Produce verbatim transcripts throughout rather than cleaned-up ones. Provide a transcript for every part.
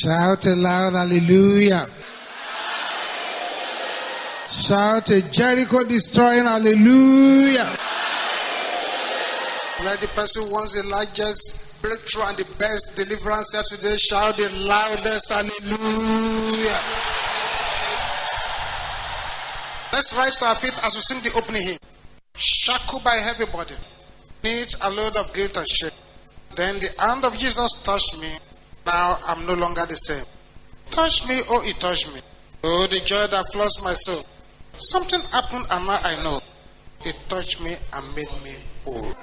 Shout aloud, hallelujah. Shout a Jericho destroying, hallelujah. Let the person who wants the largest breakthrough and the best deliverance here today shout the loudest, hallelujah. Let's rise to our feet as we sing the opening hymn. Shackled by heavy burden, need a load of guilt and shame. Then the hand of Jesus touched me. Now I'm no longer the same. Touch me, oh, it touched me. Oh, the joy that floods my soul. Something happened and now I know. It touched me and made me whole.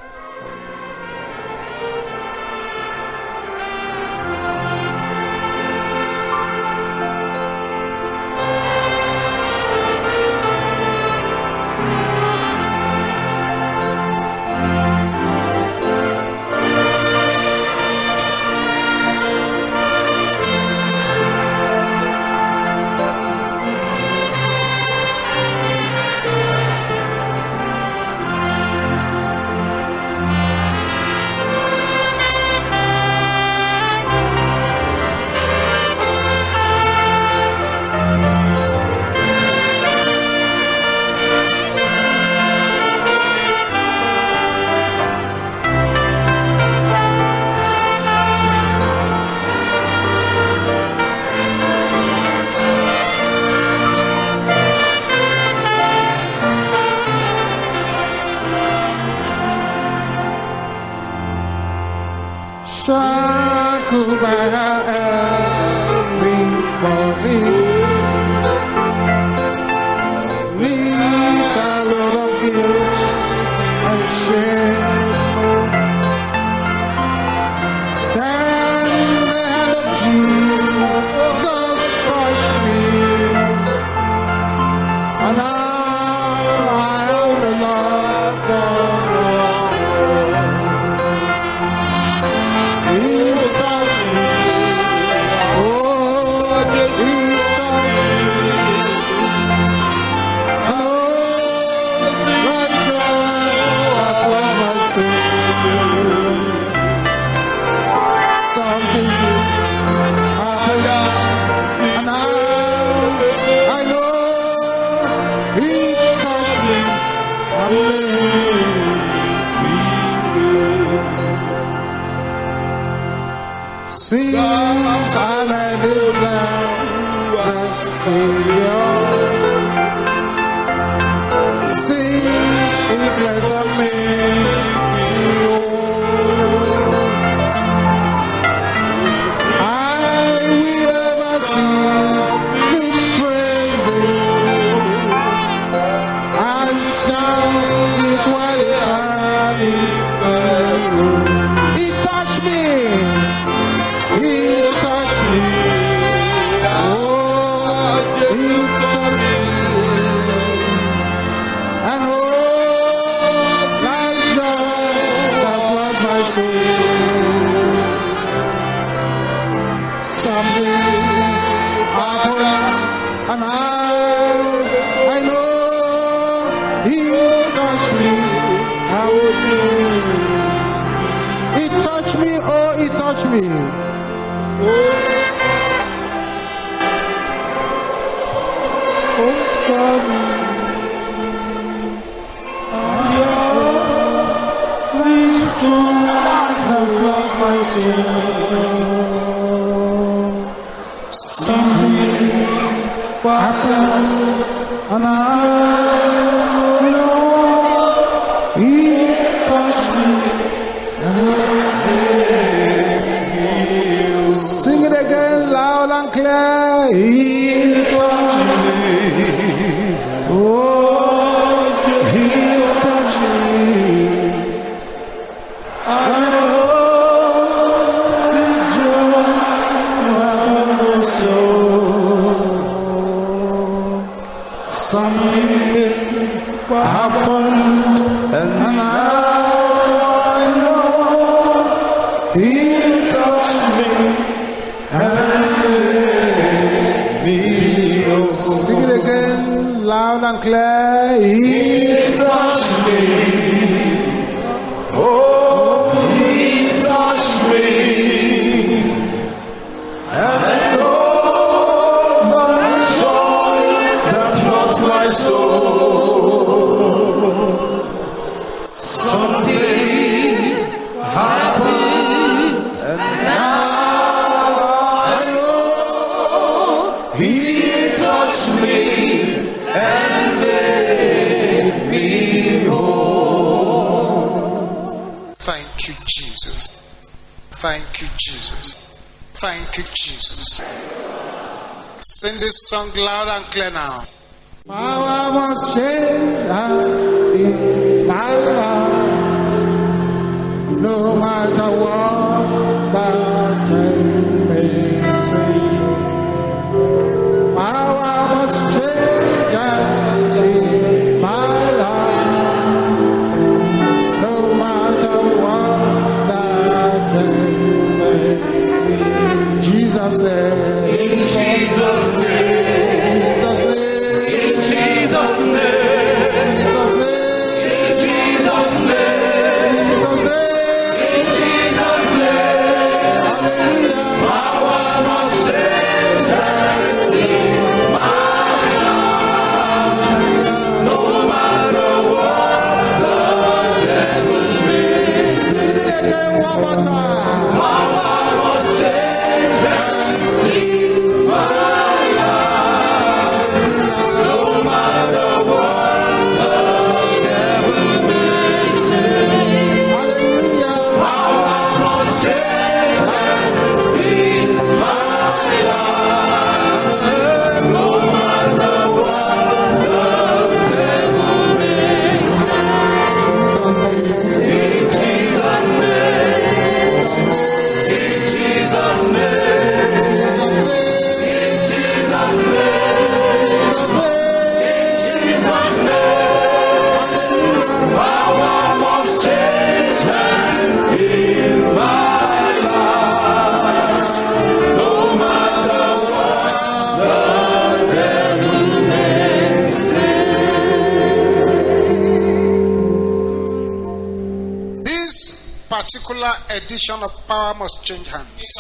Shackled by every body, needs a load of guilt and shame. Then the hand of Jesus touched me, and now I am the Lord God. Something happened, and I, I know He touched me and made me. Since I met His blood, the Savior, since He blessed and made me whole. Something happened, and I, I know He touched me. He touched me, oh, He touched me. Oh, God. Have lost my soul. Something happened, and I know He touched me. Sing it again, loud and clear. He touched me. Oh, He touched me. I know the joy of my soul. Something happened, and now I know He touched me and made me whole. Sing it again, loud and clear. He touched me. Oh, He touched me. And He touched me and made me whole. Thank you, Jesus. Thank you, Jesus. Thank you, Jesus. Sing this song loud and clear now. Power must change us in my life. No matter what that may say. Power must change us in my life. No matter what that may say. In Jesus' name. In Jesus' name. Edition of Power Must Change Hands,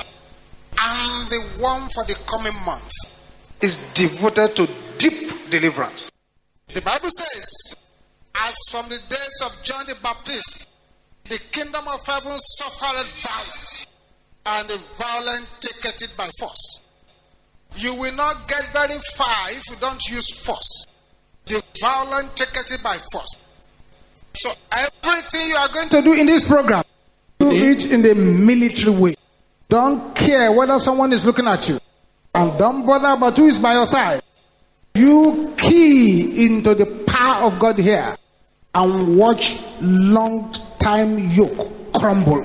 and the one for the coming month is devoted to deep deliverance. The Bible says, as from the days of John the Baptist, the kingdom of heaven suffered violence, and the violent taketh it by force. You will not get very far if you don't use force. The violent taketh it by force. So everything you are going to do in this program, do it in the military way. Don't care whether someone is looking at you. And don't bother about who is by your side. You key into the power of God here and watch long time yoke crumble.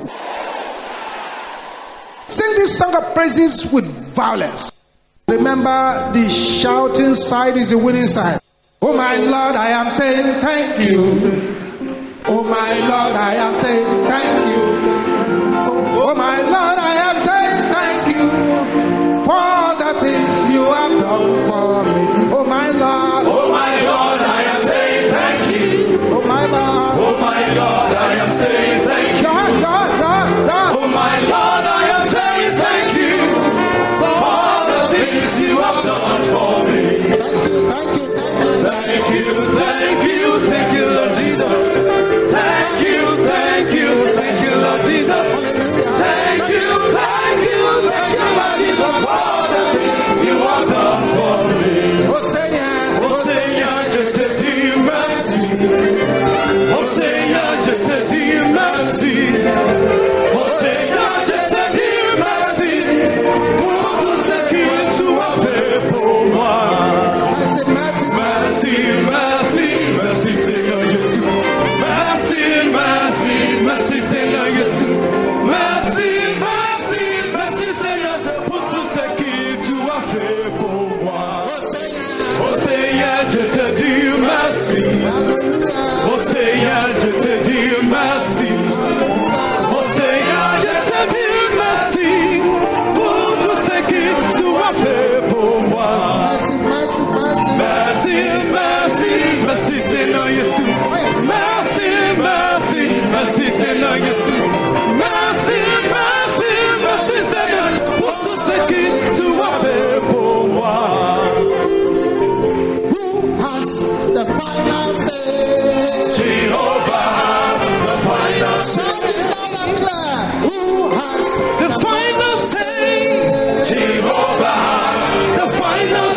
Sing this song of praises with violence. Remember, the shouting side is the winning side. Oh my Lord, I am saying thank you. Oh my Lord, I am saying thank you. Oh my Lord, I am saying thank you for the things you have done for me. Oh my Lord, oh my Lord, I am saying thank you. Oh my Lord, oh my Lord, I am saying thank you. God, God, God, God. Oh my Lord, I am saying thank you for the things you have done for me. Thank you, thank you, thank you, thank you, thank you, Lord Jesus. Thank you, thank you, thank you, Lord Jesus. Thank you, thank you, thank you, Lord Jesus, for the things you have done for me. Oh Seigneur, oh Seigneur, je te dis merci. Oh Seigneur, je te dis merci. Oh Seigneur, je te dis merci pour tout ce que tu as fait pour moi. Merci, merci, merci, merci, merci Seigneur Jésus. Merci, merci, merci Seigneur Jésus. Merci, merci, merci Seigneur pour tout ce que tu as fait pour moi. Oh Seigneur, je te dis merci. Oh Seigneur, je te dis merci. Oh Seigneur, je te dis merci pour tout ce que tu as fait pour moi. merci, merci, merci. Merci, merci, merci Seigneur Jésus. Merci, merci, merci Seigneur Jésus. Merci, merci, merci Seigneur pour tout ce que tu as fait pour moi. Who has the final say? Jehovah has the final say. Shout it loud and clear. Who has The final say. Jehovah has the final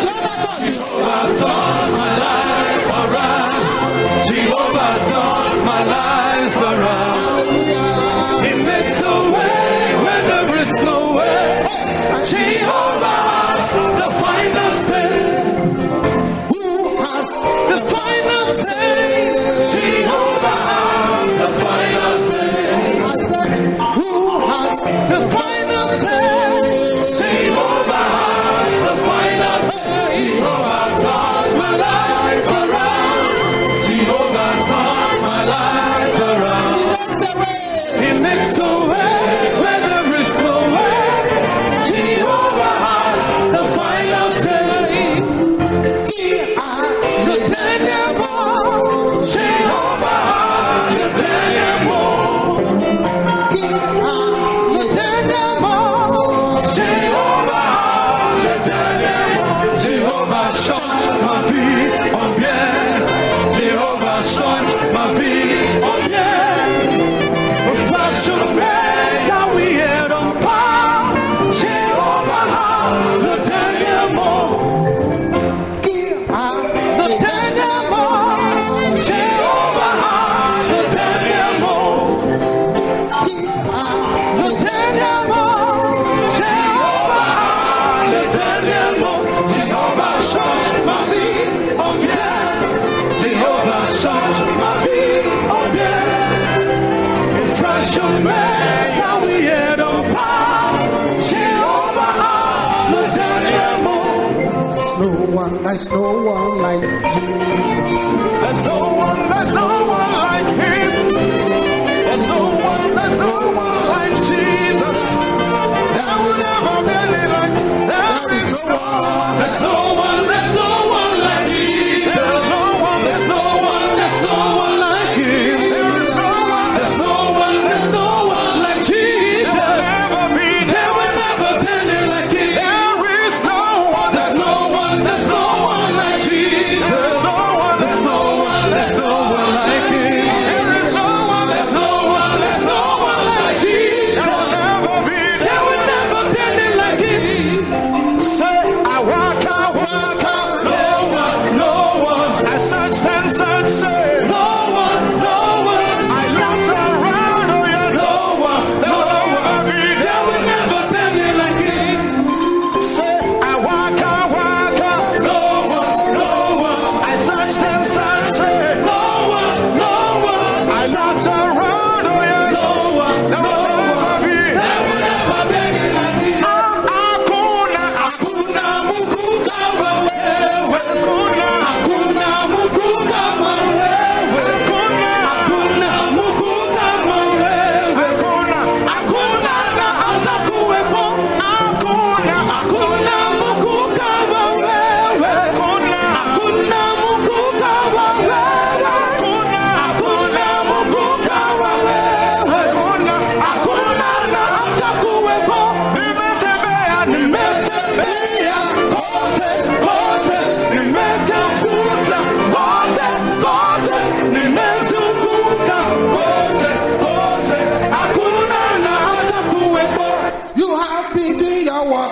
no one, there's no one like Jesus. There's no one, there's no one like him. There's no one, there's no one like Jesus. There will never be any like him. There is no one. There's no one, there's no one like Jesus. There's no one, there's no one, there's no one like him. There is no one, there's no one, there's no one like Jesus. There will never be, there will never be any like him. There is no one, there's no one, there's no one like Jesus. There's no one, there's no one, there's no one like him. There is no one, there's no one, there's no one like Jesus. There will never be, there will never be any like him. Say, I walk, I walk, I no one, no one. I search and search, say, no one, no one. I looked around, oh yeah, no one, no one. There will never be any like him. Say, I walk, I walk, I no one, no one. I searched and searched, say, no one, no one. I looked around, oh yeah, no one, no one. There will never be any like him. Hakuna, hakuna Mungu kama wewe. Hakuna, hakuna Mungu kama wewe. Hakuna, hakuna Mungu kama wewe. Hakuna, hakuna na hata kuwepo. Hakuna, hakuna Mungu kama wewe. Hakuna, hakuna Mungu kama wewe. Hakuna, hakuna Mungu kama wewe. Hakuna, hakuna na hata kuwepo. Nimetembea, nimetembea kote, kote, nimetafuta kote, kote, nimezunguka kote, kote, hakuna na hata kuwepo. You have been doing your work.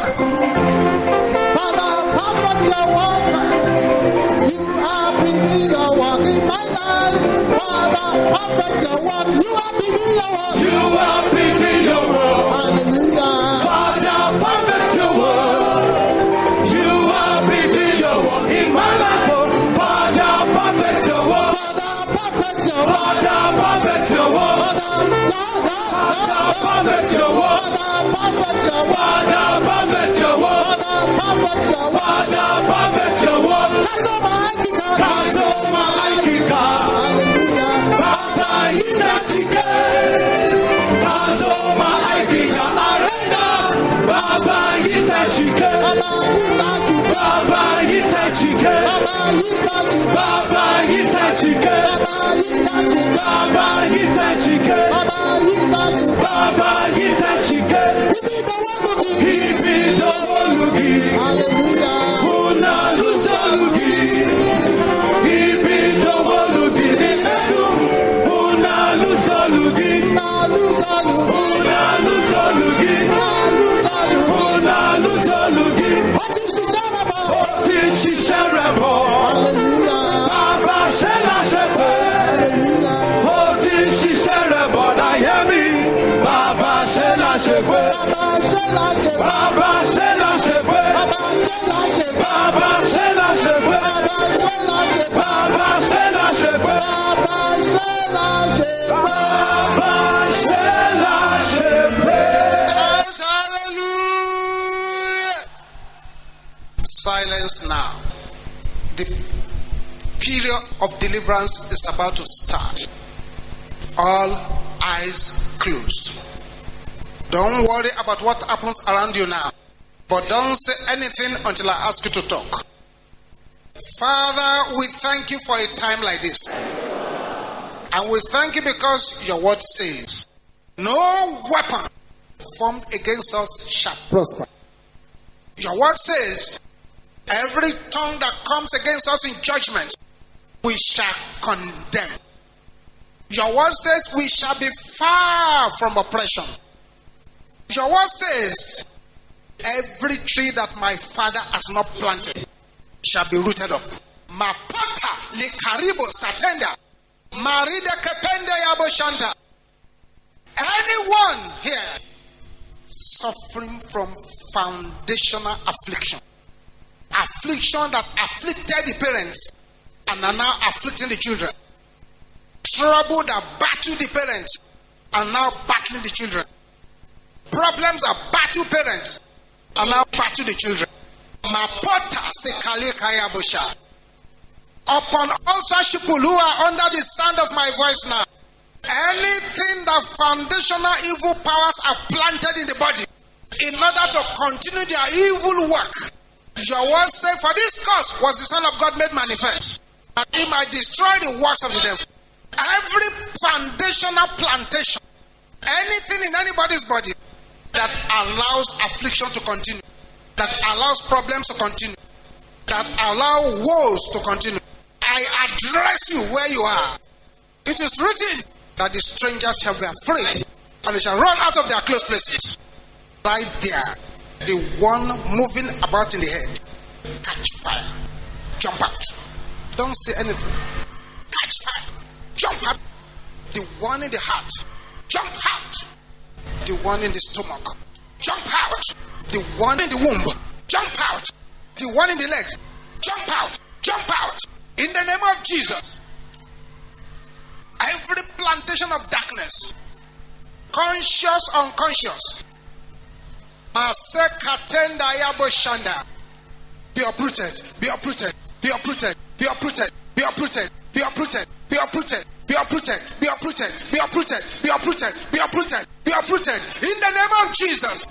Father, perfect your work. You have been doing your work in my life. Father, perfect your work. You have been doing your work. You have been doing your work. Hallelujah. Father, perfect your work. You have been doing your work in my life. oh. Father, perfect your work. Father, perfect your work. Father, perfect your work. Father, Lord, Father, Lord, perfect your work. Father, perfect your work. Father, perfect your work. Father, perfect your work. Father, perfect your work. Cancel my kika. Cancel my kika. Hallelujah. Baba Itachike. Cancel my kika. Arena. Baba Itachike. Baba, you touch it. Baba Itachike. Baba, you touch it. Baba Itachike. Baba, you touch it. Baba Itachike. Baba, you touch it. Baba Itachike. You be the one looking. Ibi dowolugi. Hallelujah. Una luzolugi. Ibi dowolugi. Nimedu. Una luzolugi. Now lose all you do. Una luzolugi. Now lose all you do. Una luzolugi. What is she saying about? Ó ti ṣiṣẹ́ rẹ̀ bọ̀. Hallelujah. Bàbá ṣe láṣẹ pé. Hallelujah. Ó ti ṣiṣẹ́ rẹ̀ bọ̀ láyé mi. Bàbá ṣe láṣẹ pé. Baba, ṣe láṣẹ. Bàbá ṣe láṣẹ pé. Baba, ṣe láṣẹ. Bàbá ṣe láṣẹ pé. Baba, ṣe láṣẹ. Bàbá ṣe láṣẹ pé. Baba, ṣe láṣẹ. Bàbá ṣe láṣẹ pé. Hallelujah. Silence now. The period of deliverance is about to start. All eyes closed. Don't worry about what happens around you now. But don't say anything until I ask you to talk. Father, we thank you for a time like this. And we thank you because your word says, no weapon formed against us shall Prosper. Your word says, every tongue that comes against us in judgment, we shall condemn. Your word says, we shall be far from oppression. Your word says, every tree that my father has not planted shall be rooted up. Mapapa li karibo satenda. Marida kepende yabo shanta. Anyone here suffering from foundational affliction, affliction that afflicted the parents and are now afflicting the children, trouble that battled the parents and now battling the children, problems that battle parents and now battle the children, Mapota sekale kaya busha. Upon all such people who are under the sound of my voice now, anything that foundational evil powers are planted in the body in order to continue their evil work, your word said, for this cause was the Son of God made manifest, that he might destroy the works of the devil. Every foundational plantation, anything in anybody's body that allows affliction to continue, that allows problems to continue, that allow woes to continue, I address you where you are. It is written that the strangers shall be afraid and they shall run out of their close places. Right there, the one moving about in the head, catch fire, jump out. Don't say anything. Catch fire, jump out. The one in the heart, jump out. The one in the stomach, jump out. The one in the womb, jump out. The one in the legs, jump out, jump out. In the name of Jesus. Every plantation of darkness, conscious, unconscious, be uprooted, be uprooted, be uprooted, be uprooted, be uprooted, be uprooted, be uprooted, be uprooted, be uprooted, be uprooted, be uprooted, be uprooted, be uprooted. In the name of Jesus.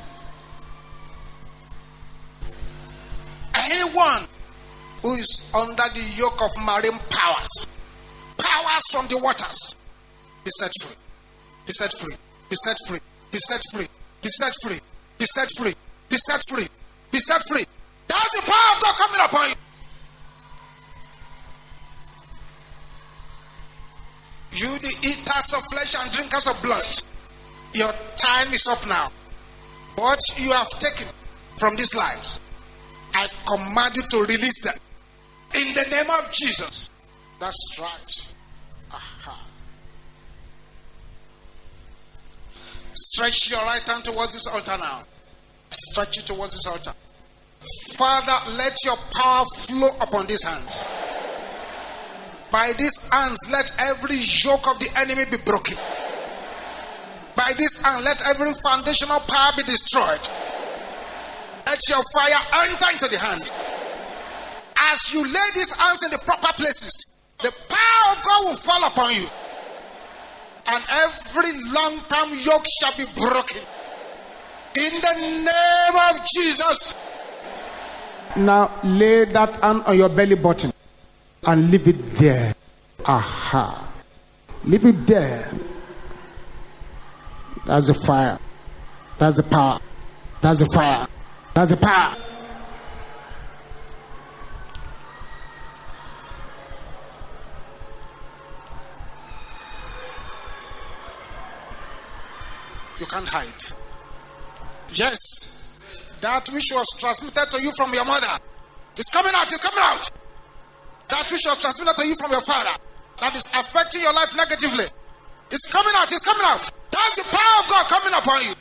Anyone who is under the yoke of marine powers, powers from the waters, be set free, be set free, be set free, be set free, be set free, be set free, be set free, be set free. That's the power of God coming upon you. You, the eaters of flesh and drinkers of blood, your time is up now. What you have taken from these lives, I command you to release them. In the name of Jesus. That's right. Aha. Stretch your right hand towards this altar now. Stretch it towards this altar. Father, let your power flow upon these hands. By these hands, let every yoke of the enemy be broken. By this hand, let every foundational power be destroyed. Let your fire enter into the hand. As you lay these hands in the proper places, the power of God will fall upon you. And every long-term yoke shall be broken. In the name of Jesus. Now lay that hand on your belly button and leave it there. Aha. Leave it there. That's the fire. That's the power. That's the fire. That's the power. You can't hide. Yes, that which was transmitted to you from your mother is coming out, is coming out. That which was transmitted to you from your father that is affecting your life negatively is coming out, is coming out. That's the power of God coming upon you.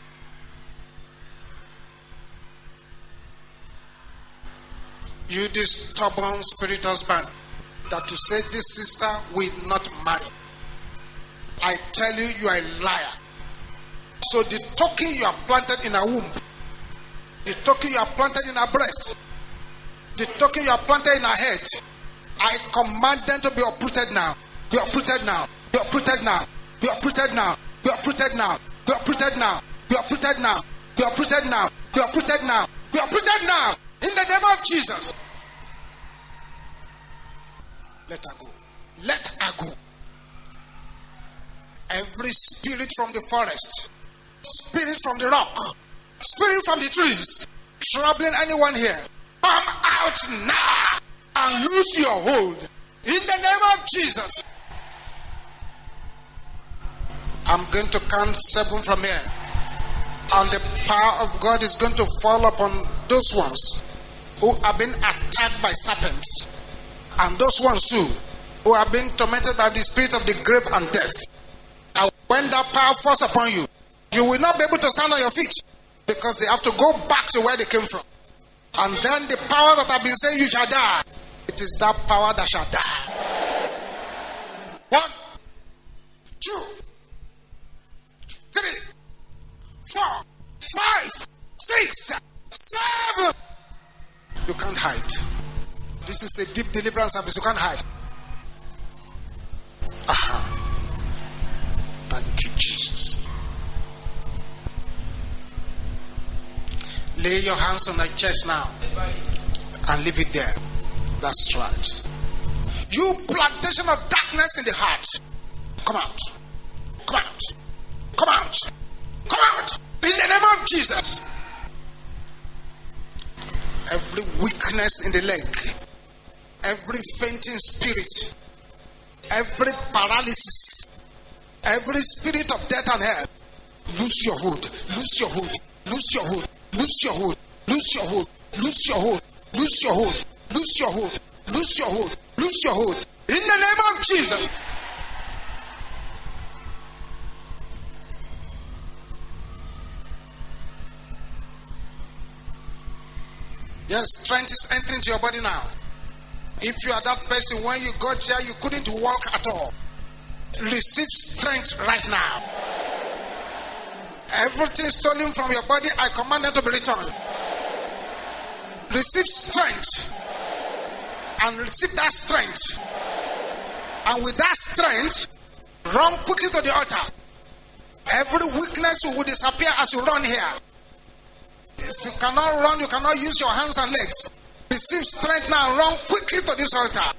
You, this stubborn spirit husband, that to say this sister will not marry. I tell you, you are a liar. So the token you are planted in a womb, the token you are planted in a breast, the token you are planted in a head, I command them to be uprooted now. Be uprooted now. Be uprooted now. Be uprooted now. Be uprooted now. Be uprooted now. Be uprooted now. Be uprooted now. Be uprooted now. Be uprooted now. In the name of Jesus. Let her go. Let her go. Every spirit from the forest, spirit from the rock, spirit from the trees, troubling anyone here, come out now and lose your hold. In the name of Jesus. I'm going to count seven from here. And the power of God is going to fall upon those ones who have been attacked by serpents. And those ones too, who have been tormented by the spirit of the grave and death. And when that power falls upon you, you will not be able to stand on your feet, because they have to go back to where they came from. And then the power that have been saying you shall die, it is that power that shall die. One, two, three, four, five, six, seven, You can't hide. This is a deep deliverance service. You can't hide. Aha. Thank you, Jesus. Lay your hands on the chest now and leave it there. That's right. You plantation of darkness in the heart, come out. Come out. Come out. Come out. In the name of Jesus. Every weakness in the leg, every fainting spirit, every paralysis, every spirit of death and hell, lose your hold. Lose your hold. Lose your hold. Lose your hold. Lose your hold. Lose your hold. Lose your hold. Lose your hold. Lose your hold. Lose your hold. In the name of Jesus. Yes, strength is entering to your body now. If you are that person, when you got here, you couldn't walk at all. Receive strength right now. Everything stolen from your body, I command it to be returned. Receive strength. And receive that strength. And with that strength, run quickly to the altar. Every weakness will disappear as you run here. If you cannot run, you cannot use your hands and legs. Receive strength now. Run quickly to this altar.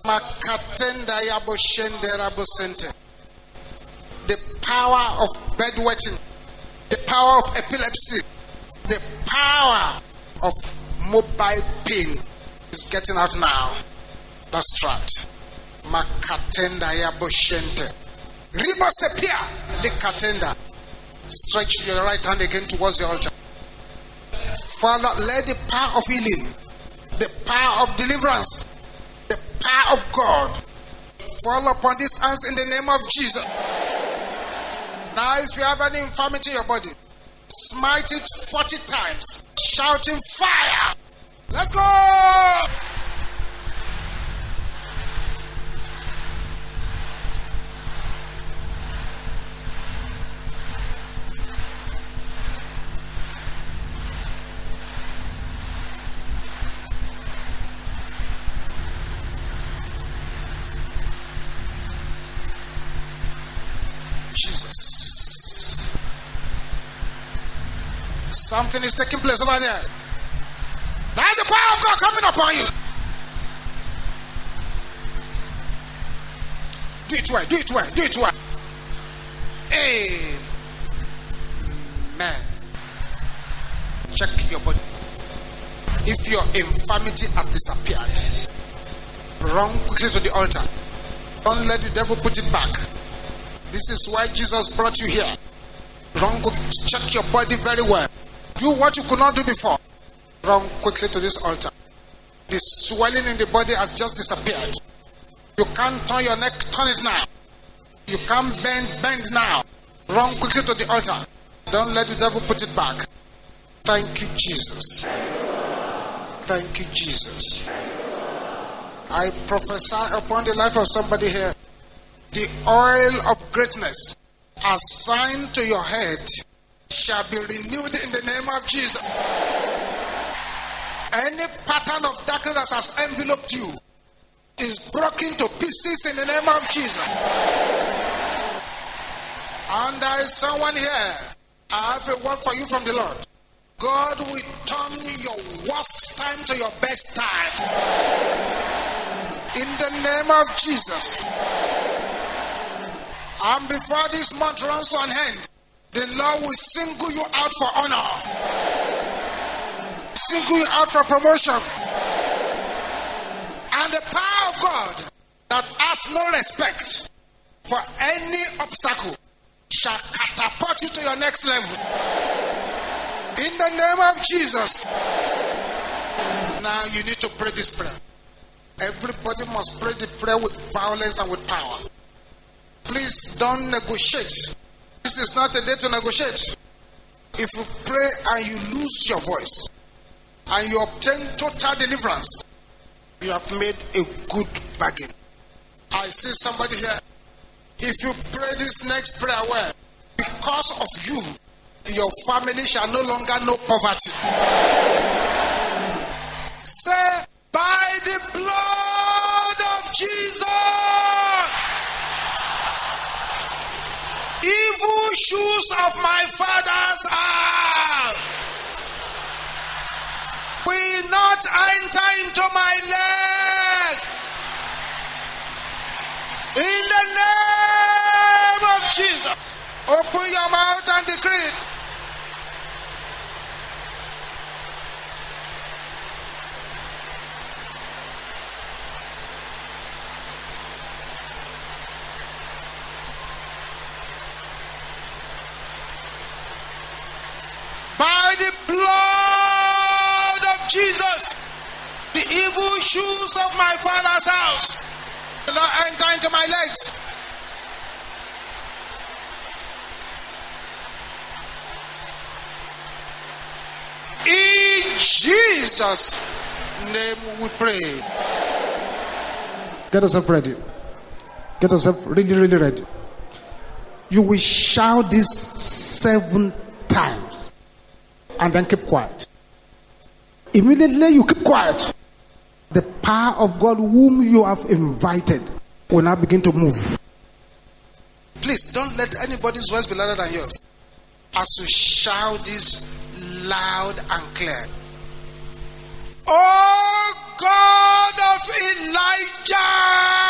The power of bedwetting, the power of epilepsy, the power of mobile pain is getting out now. That's right. Makatenda ya boshente. Ribosepia likatenda. Stretch your right hand again towards the altar. Father, let the power of healing, the power of deliverance, the power of God fall upon these hands in the name of Jesus. Now, if you have any infirmity in your body, smite it forty times, shouting fire. Let's go! Jesus. Something is taking place over there. There's the power of God coming upon you. Do it well, do it well, do it well. Amen. Check your body. If your infirmity has disappeared, run quickly to the altar. Don't let the devil put it back. This is why Jesus brought you here. Run, check your body very well. Do what you could not do before. Run quickly to this altar. The swelling in the body has just disappeared. You can't turn your neck, turn it now. You can't bend, bend now. Run quickly to the altar. Don't let the devil put it back. Thank you, Jesus. Thank you, Jesus. I prophesy upon the life of somebody here. The oil of greatness assigned to your head shall be renewed in the name of Jesus. Any pattern of darkness that has enveloped you is broken to pieces in the name of Jesus. And there is someone here. I have a word for you from the Lord. God will turn your worst time to your best time. In the name of Jesus. And before this month runs to an end, the Lord will single you out for honor. Single you out for promotion. And the power of God that has no respect for any obstacle shall catapult you to your next level. In the name of Jesus. Now you need to pray this prayer. Everybody must pray the prayer with violence and with power. Please don't negotiate. This is not a day to negotiate. If you pray and you lose your voice and you obtain total deliverance, you have made a good bargain. I see somebody here. If you pray this next prayer well, because of you, your family shall no longer know poverty. Say, by the blood of Jesus, evil shoes of my father's house will not enter into my leg. In the name of Jesus, open your mouth and decree it. By the blood of Jesus, the evil shoes of my father's house will not enter into my legs. In Jesus' name we pray. Get yourself ready. Get yourself really, really ready. You will shout this seven times. And then keep quiet. Immediately you keep quiet. The power of God whom you have invited will now begin to move. Please don't let anybody's voice be louder than yours. As you shout this loud and clear. Oh God of Elijah,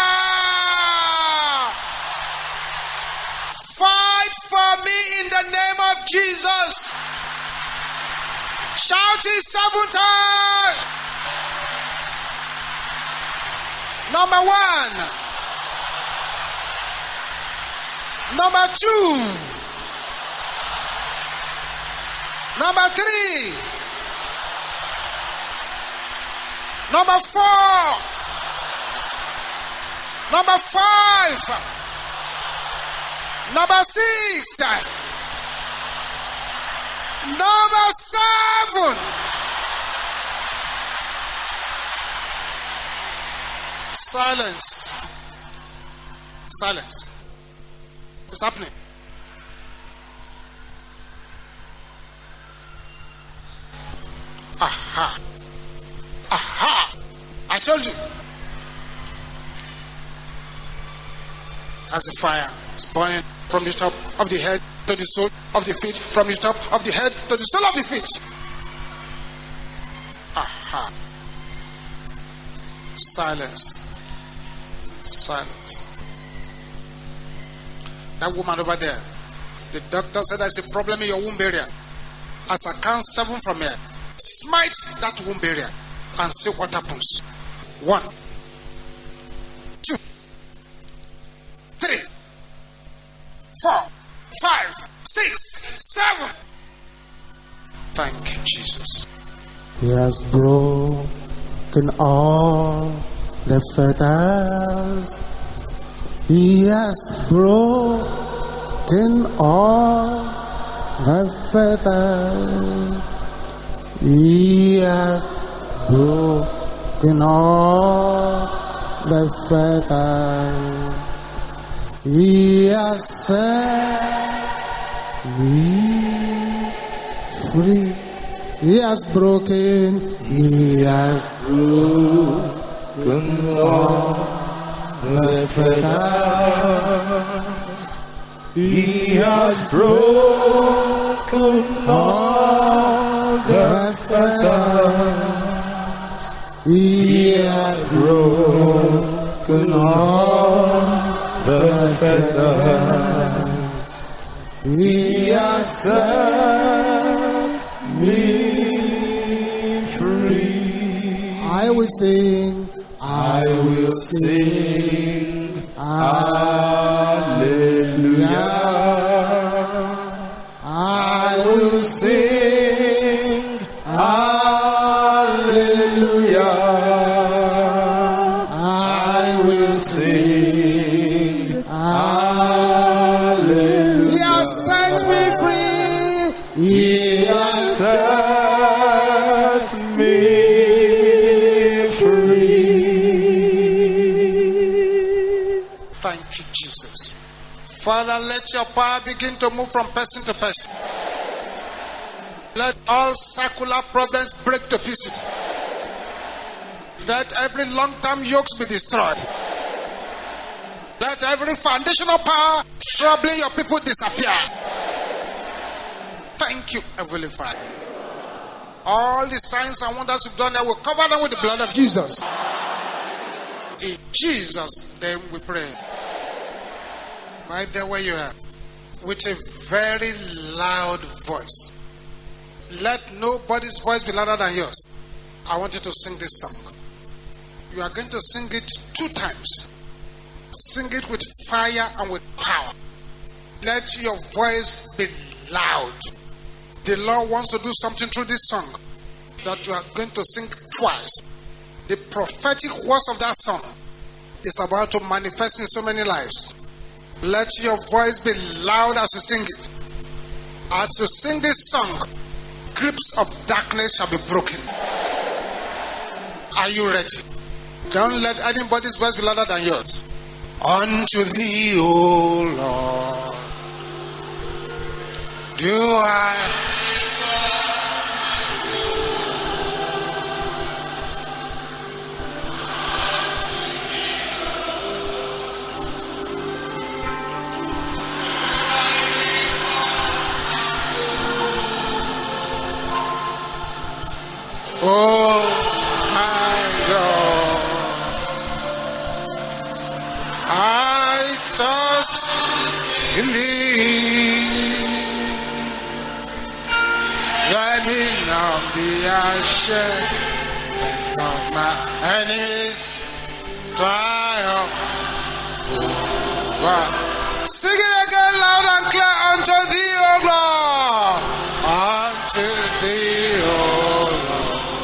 fight for me in the name of Jesus. Shout it seven times. Number one. Number two. Number three. Number four. Number five. Number six. Number seven. Silence. Silence. What's happening? Aha. Aha. I told you. As the fire is burning from the top of the head to the sole of the feet, from the top of the head to the sole of the feet. Aha. Silence. Silence. That woman over there, the doctor said there's a problem in your womb area. As I count seven from here, smite that womb area and see what happens. One, two, three, four, five, six, seven. Thank you, Jesus. He has broken all the fetters. He has broken all the fetters. He has broken all the fetters. He has set me free. He has broken, he has broken all the fetters. He has broken all the fetters. He has broken all The fetters. He has set me free. I will sing, I will sing, hallelujah. I will sing, hallelujah. I will sing, hallelujah. He has set me free. He has Set me free. Thank you, Jesus. Father, let your power begin to move from person to person. Let all circular problems break to pieces. Let every long-term yokes be destroyed. Let every foundational power troubling your people disappear. Thank you, Heavenly Father. All the signs and wonders you've done, I will cover them with the blood of Jesus. In Jesus' name we pray. Right there where you are, with a very loud voice. Let nobody's voice be louder than yours. I want you to sing this song. You are going to sing it two times. Sing it with fire and with power. Let your voice be loud. The Lord wants to do something through this song that you are going to sing twice. The prophetic words of that song is about to manifest in so many lives. Let your voice be loud as you sing it. As you sing this song, grips of darkness shall be broken. Are you ready? Don't let anybody's voice be louder than yours. Unto thee, O Lord, do I Oh my God, I trust in thee. Let me not be ashamed of my enemies triumph over. Sing it again loud and clear. Unto thee, O Lord, unto thee, O Lord.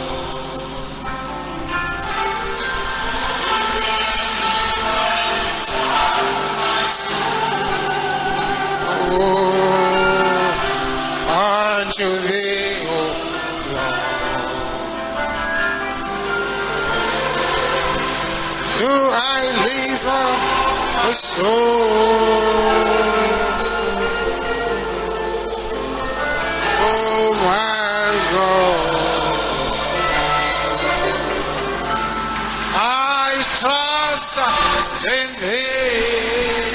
Unto thee, O Lord, do I lift up the soul. Oh my God, I trust in thee.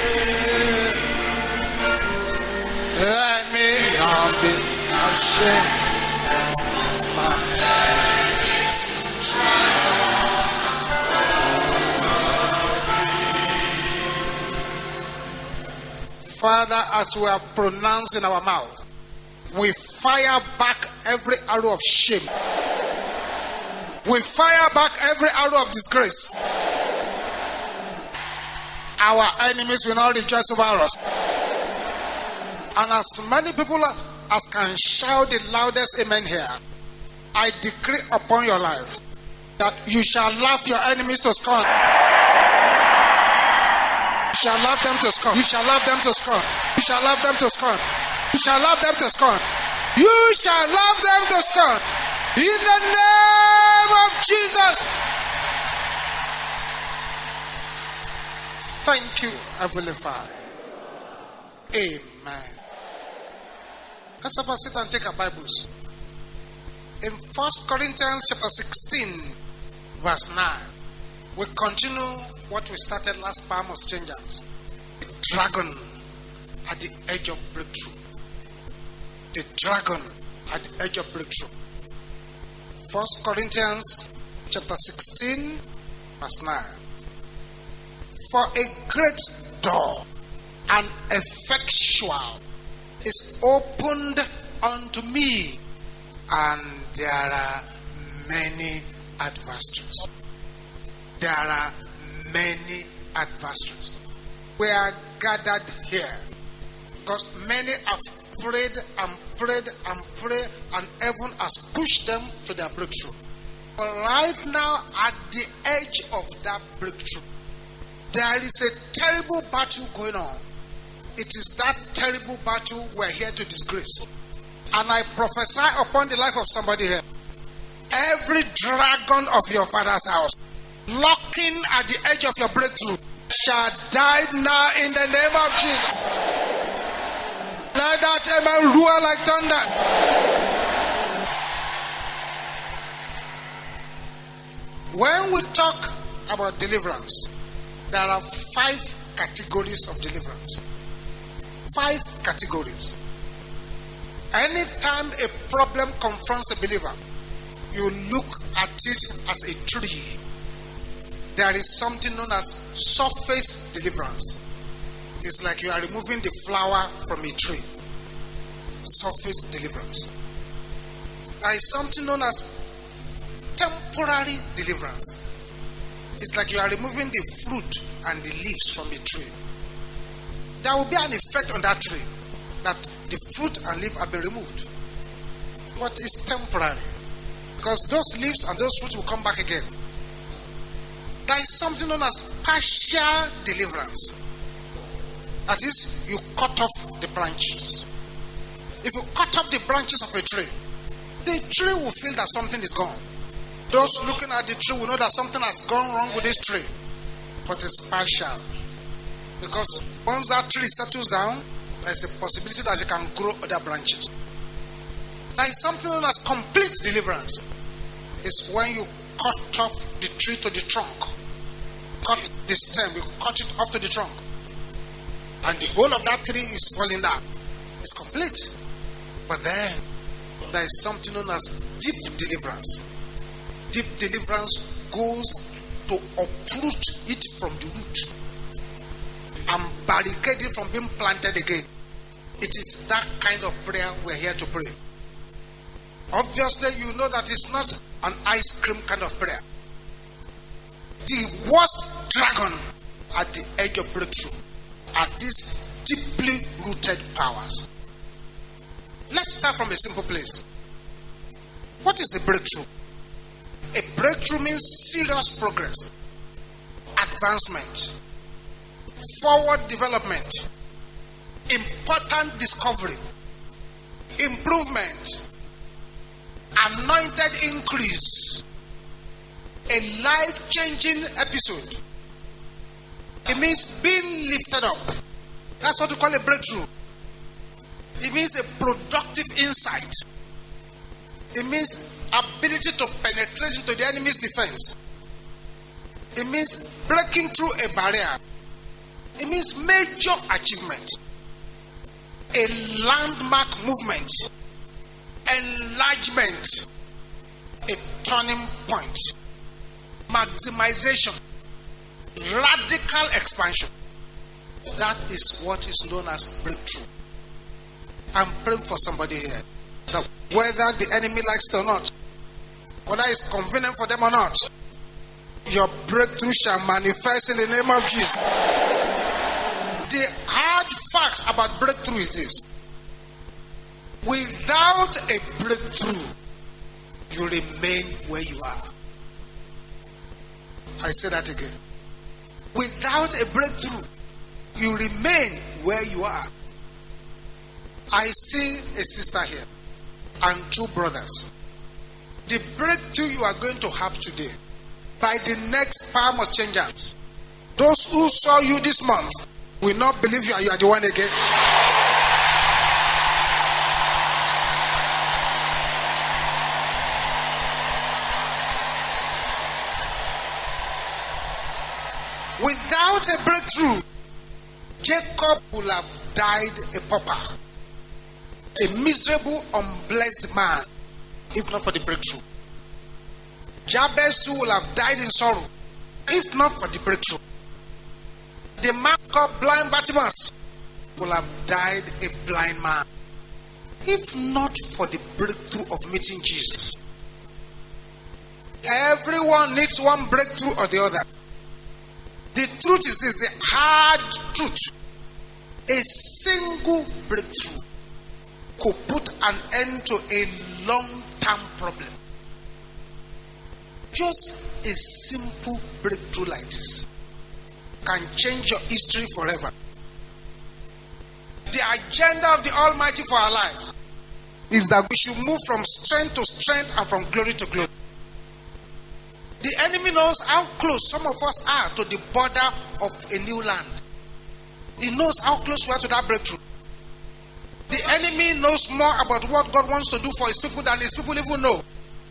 Let me not be ashamed of my enemies triumph over me. Father, as we are pronounced in our mouth, we fire back every arrow of shame. We fire back every arrow of disgrace. Our enemies will not rejoice over us. And as many people as can shout the loudest amen here, I decree upon your life that you shall laugh your enemies to scorn. You shall laugh them to scorn. You shall laugh them to scorn. You shall laugh them to scorn. You shall laugh them to scorn. You shall laugh them to scorn. In the name of Jesus. Thank you, Heavenly Father. Amen. Let's have a sit and take our Bibles. In First Corinthians chapter sixteen, verse nine, we continue what we started last Palm Exchanges. The dragon at the edge of breakthrough. The dragon at the edge of breakthrough. First Corinthians chapter sixteen, verse nine. For a great door and effectual is opened unto me, and there are many adversaries. There are many adversaries. We are gathered here because many have prayed and prayed and prayed, and heaven has pushed them to their breakthrough. But right now, at the edge of that breakthrough, there is a terrible battle going on. It is that terrible battle we're here to disgrace. And I prophesy upon the life of somebody here. Every dragon of your father's house, locking at the edge of your breakthrough, shall die now in the name of Jesus. Let that amen roar like thunder. When we talk about deliverance, there are five categories of deliverance. Five categories. Anytime a problem confronts a believer, you look at it as a tree. There is something known as surface deliverance. It's like you are removing the flower from a tree. Surface deliverance. There is something known as temporary deliverance. It's like you are removing the fruit and the leaves from a tree. There will be an effect on that tree that the fruit and leaf have been removed. But it's temporary, because those leaves and those fruits will come back again. There is something known as partial deliverance. That is, you cut off the branches. If you cut off the branches of a tree, the tree will feel that something is gone. Those looking at the tree will know that something has gone wrong with this tree. But it's partial. Because once that tree settles down, there's a possibility that you can grow other branches. There is something known as complete deliverance. It's when you cut off the tree to the trunk. Cut the stem, you cut it off to the trunk. And the whole of that tree is falling down. It's complete. But then, there is something known as deep deliverance. Deep deliverance goes to uproot it from the root and barricade it from being planted again. It is that kind of prayer we're here to pray. Obviously, you know that it's not an ice cream kind of prayer. The worst dragon at the edge of breakthrough are these deeply rooted powers. Let's start from a simple place. What is a breakthrough? A breakthrough means serious progress, advancement, forward development, important discovery, improvement, anointed increase, a life-changing episode. It means being lifted up. That's what we call a breakthrough. It means a productive insight. It means ability to penetrate into the enemy's defense. It means breaking through a barrier. It means major achievement. A landmark movement. Enlargement. A turning point. Maximization. Radical expansion. That is what is known as breakthrough. I'm praying for somebody here that whether the enemy likes it or not, whether it's convenient for them or not, your breakthrough shall manifest in the name of Jesus. The hard facts about breakthrough is this: without a breakthrough, you remain where you are. I say that again. Without a breakthrough, you remain where you are. I see a sister here and two brothers. The breakthrough you are going to have today, by the next power must change hands. Those who saw you this month will not believe you and you are the one again. Without a breakthrough, Jacob will have died a pauper, a miserable, unblessed man, if not for the breakthrough. Jabez will have died in sorrow, if not for the breakthrough. The man called blind Bartimaeus will have died a blind man, if not for the breakthrough of meeting Jesus. Everyone needs one breakthrough or the other. The truth is this, the hard truth. A single breakthrough could put an end to a long-term problem. Just a simple breakthrough like this can change your history forever. The agenda of the Almighty for our lives is that we should move from strength to strength and from glory to glory. The enemy knows how close some of us are to the border of a new land. He knows how close we are to that breakthrough. The enemy knows more about what God wants to do for his people than his people even know.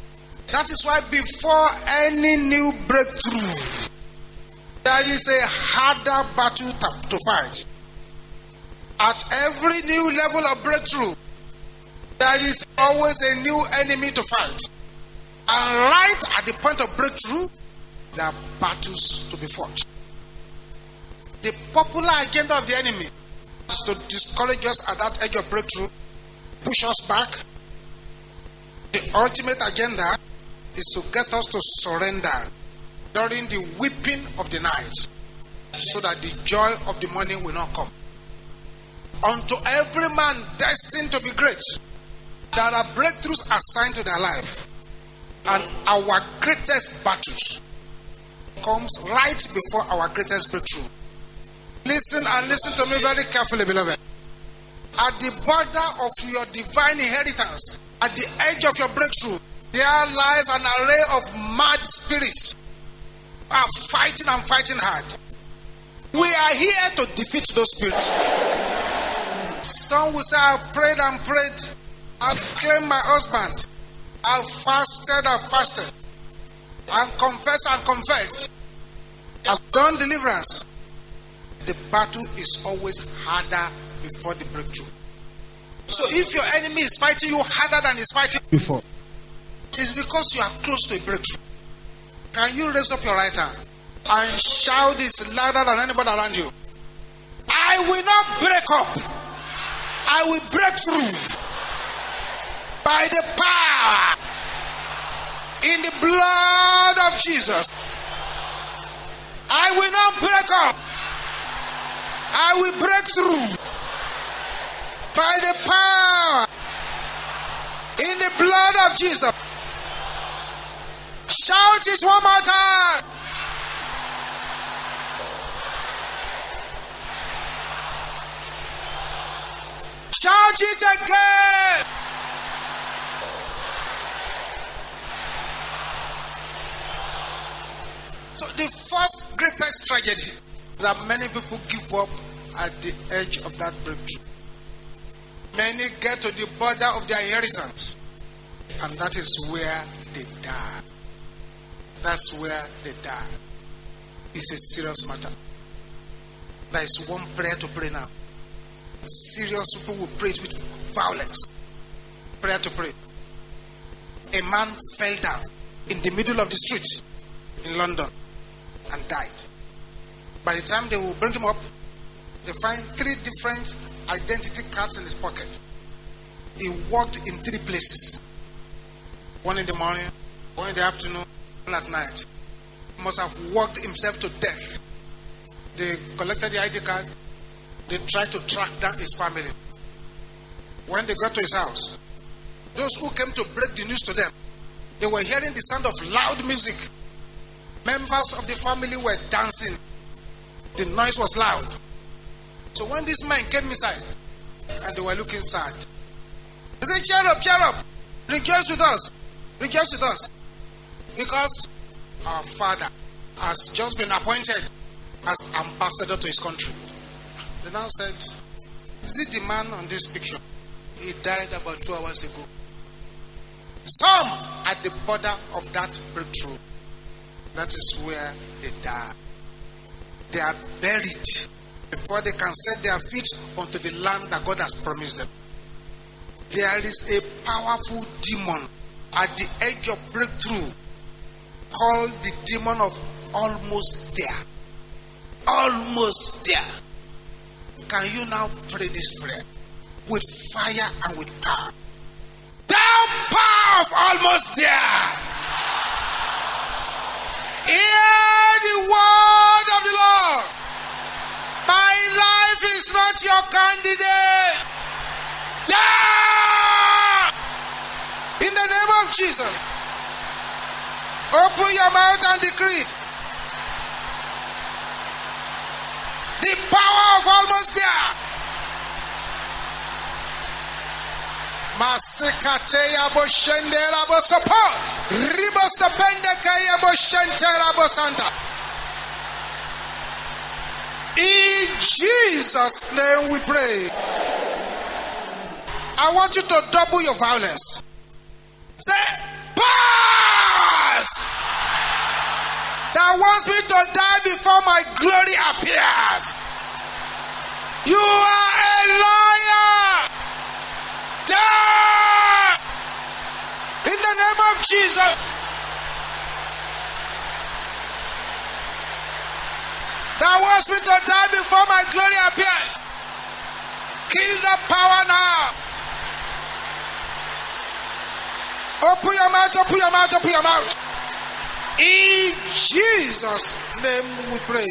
That is why before any new breakthrough, there is a harder battle to, to fight. At every new level of breakthrough, there is always a new enemy to fight. And right at the point of breakthrough, there are battles to be fought. The popular agenda of the enemy is to discourage us at that edge of breakthrough, push us back. The ultimate agenda is to get us to surrender during the weeping of the night, so that the joy of the morning will not come. Unto every man destined to be great, there are breakthroughs assigned to their life. And our greatest battles comes right before our greatest breakthrough. Listen and listen to me very carefully, beloved. At the border of your divine inheritance, at the edge of your breakthrough, there lies an array of mad spirits who are fighting and fighting hard. We are here to defeat those spirits. Some will say, I've prayed and prayed. I've claimed my husband. I've fasted and fasted. I've confessed and confessed. I've done deliverance. The battle is always harder before the breakthrough. So if your enemy is fighting you harder than he's fighting before, it's because you are close to a breakthrough. Can you raise up your right hand and shout this louder than anybody around you? I will not break up. I will break through by the power in the blood of Jesus. I will not break up. I will break through by the power in the blood of Jesus. Shout it one more time. Shout it again. So the first greatest tragedy is that many people give up at the edge of that breakthrough. Many get to the border of their inheritance, and that is where they die. That's where they die. It's a serious matter. There is one prayer to pray now. Serious people will pray it with violence. Prayer to pray. A man fell down in the middle of the street in London and died. By the time they will bring him up, they find three different identity cards in his pocket. He walked in three places. One in the morning, one in the afternoon, one at night. He must have walked himself to death. They collected the I D card. They tried to track down his family. When they got to his house, those who came to break the news to them, they were hearing the sound of loud music. Members of the family were dancing. The noise was loud. So when this man came inside, and they were looking sad, he said, cheer up, cheer up. Rejoice with us. Rejoice with us. Because our father has just been appointed as ambassador to his country. They now said, is it the man on this picture? He died about two hours ago. Some at the border of that breakthrough. That is where they die. They are buried before they can set their feet onto the land that God has promised them. There is a powerful demon at the edge of breakthrough called the demon of almost there. Almost there. Can you now pray this prayer with fire and with power? Thou power of almost there. Hear the word of the Lord. My life is not your candidate. Die! In the name of Jesus. Open your mouth and decree. The power of almost there. Masikateya boshendera bosopo. Ribosapende kaya boshentera bosanta. In Jesus' name we pray. I want you to double your violence. Say, power! that wants me to die before my glory appears. You are a liar. Die in the name of Jesus. That wants me to die before my glory appears. Kill the power now. Open your mouth, open your mouth, open your mouth. In Jesus' name we pray.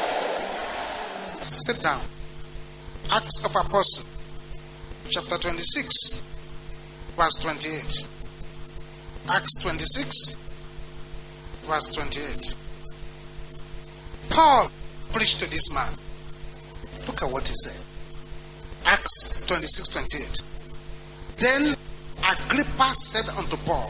Sit down. Acts of Apostles, chapter twenty-six, verse twenty-eight. Acts twenty-six, verse twenty-eight. Paul preached to this man. Look at what he said. Acts twenty-six, twenty-eight. Then Agrippa said unto Paul,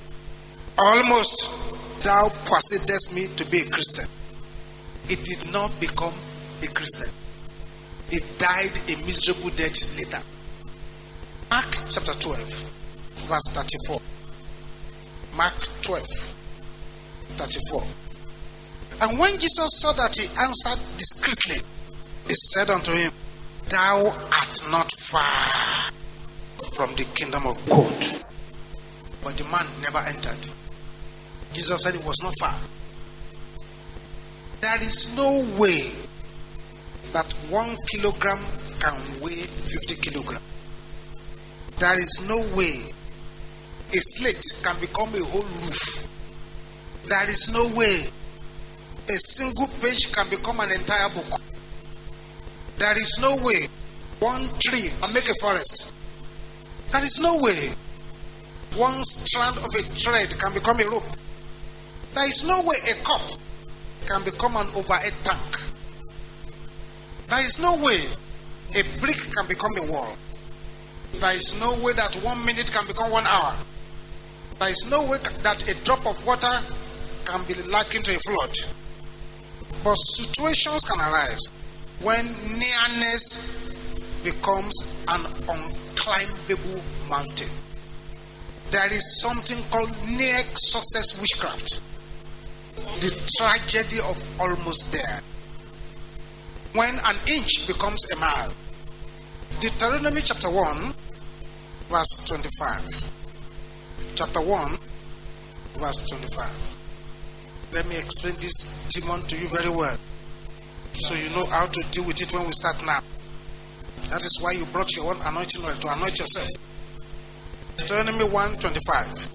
almost thou persuadest me to be a Christian. It did not become a Christian. It died a miserable death later. Mark chapter twelve, verse thirty-four. Mark twelve, thirty-four. And when Jesus saw that he answered discreetly, he said unto him, thou art not far from the kingdom of God. But the man never entered. Jesus said it was not far. There is no way that one kilogram can weigh fifty kilograms. There is no way a slate can become a whole roof. There is no way a single page can become an entire book. There is no way one tree can make a forest. There is no way one strand of a thread can become a rope. There is no way a cup can become an overhead tank. There is no way a brick can become a wall. There is no way that one minute can become one hour. There is no way that a drop of water can be likened to a flood. But situations can arise when nearness becomes an unclimbable mountain. There is something called near success witchcraft. The tragedy of almost there. When an inch becomes a mile. Deuteronomy chapter one, verse twenty-five. Chapter one, verse twenty-five. Let me explain this demon to you very well, so you know how to deal with it when we start now. That is why you brought your own anointing oil, to anoint yourself. Deuteronomy one twenty-five.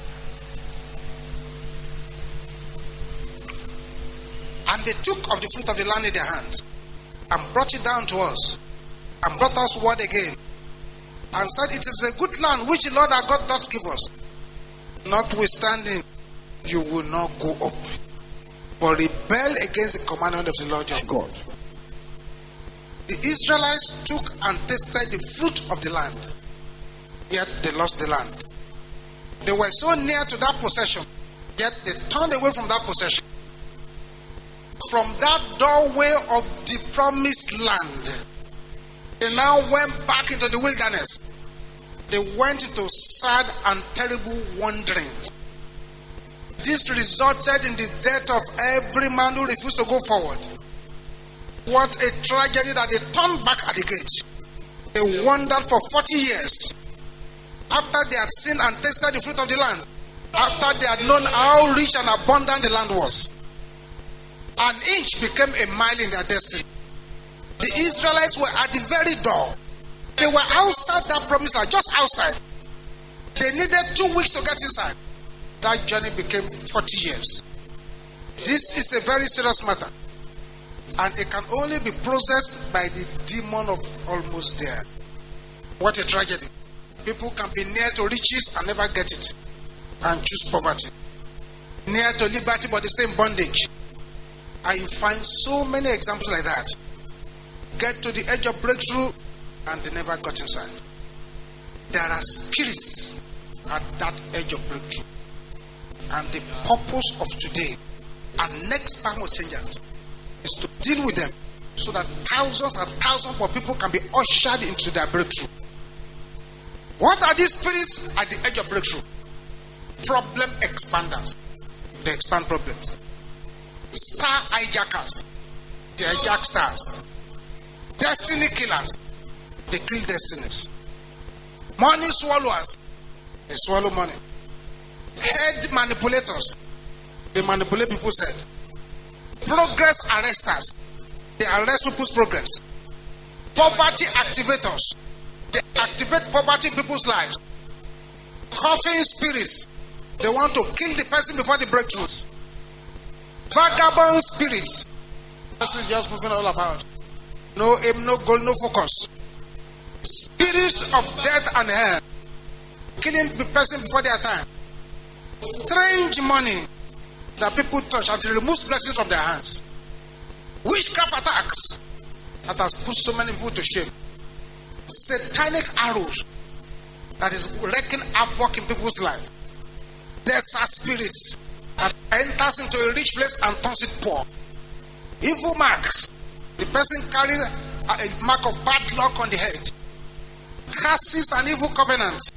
And they took of the fruit of the land in their hands, and brought it down to us, and brought us word again, and said, it is a good land which the Lord our God doth give us. Notwithstanding, you will not go up, but rebel against the commandment of the Lord your God. The Israelites took and tasted the fruit of the land, yet they lost the land. They were so near to that possession, yet they turned away from that possession. From that doorway of the promised land, they now went back into the wilderness. They went into sad and terrible wanderings. This resulted in the death of every man who refused to go forward. What a tragedy that they turned back at the gate. They wandered for forty years. After they had seen and tasted the fruit of the land. After they had known how rich and abundant the land was. An inch became a mile in their destiny. The Israelites were at the very door. They were outside that promised land, just outside. They needed two weeks to get inside. That journey became forty years. This is a very serious matter. And it can only be processed by the demon of almost there. What a tragedy. People can be near to riches and never get it, and choose poverty. Near to liberty but the same bondage. And you find so many examples like that. Get to the edge of breakthrough and they never got inside. There are spirits at that edge of breakthrough. And the purpose of today and next Bible changers is to deal with them so that thousands and thousands of people can be ushered into their breakthrough. What are these spirits at the edge of breakthrough? Problem expanders. They expand problems. Star hijackers, they hijack stars. Destiny killers, they kill destinies. Money swallowers, they swallow money. Head manipulators, they manipulate people's head. Progress arresters, they arrest people's progress. Poverty activators, they activate poverty in people's lives. Coughing spirits, they want to kill the person before the breakthroughs. Vagabond spirits, this is just moving all about. No aim, no goal, no focus. Spirits of death and hell, killing the person before their time. Strange money that people touch and it removes blessings from their hands. Witchcraft attacks that has put so many people to shame. Satanic arrows that is wreaking havoc in people's life. Desert spirits that enters into a rich place and turns it poor. Evil marks. The person carries a, a mark of bad luck on the head. Curses and evil covenants.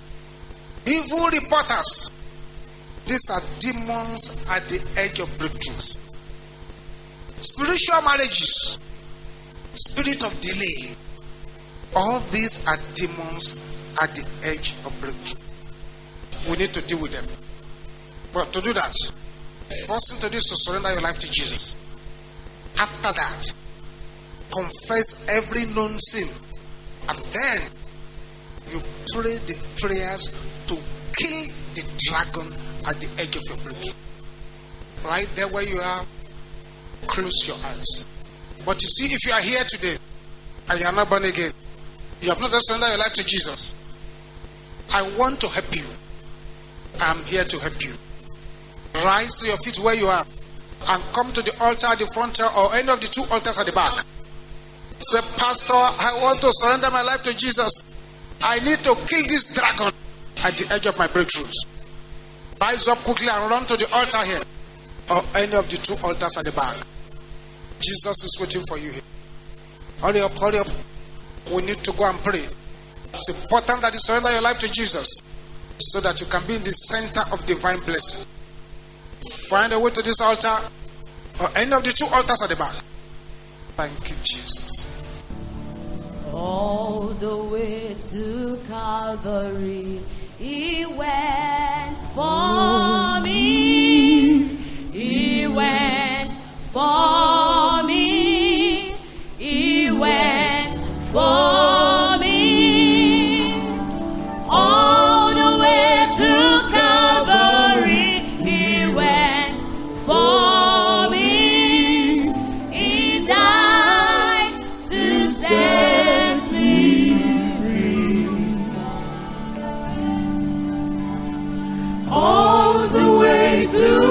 Evil reporters. These are demons at the edge of breakthroughs. Spiritual marriages. Spirit of delay. All these are demons at the edge of breakthrough. We need to deal with them. But to do that, first thing to do is to surrender your life to Jesus. After that, confess every known sin. And then, you pray the prayers to kill the dragon at the edge of your breakthrough. Right there where you are, close your eyes. But you see, if you are here today, and you are not born again, you have not surrendered your life to Jesus, I want to help you. I am here to help you. Rise to your feet where you are and come to the altar at the front or any of the two altars at the back. Say, Pastor, I want to surrender my life to Jesus. I need to kill this dragon at the edge of my breakthroughs. Rise up quickly and run to the altar here or any of the two altars at the back. Jesus is waiting for you here. Hurry up, hurry up. We need to go and pray. It's important that you surrender your life to Jesus so that you can be in the center of divine blessing. Find a way to this altar or any of the two altars at the back. Thank you, Jesus. All the way to Calvary, He went for me. He went for me. He went for me. All the way to Calvary, He went for me. He died to set me free. All the way to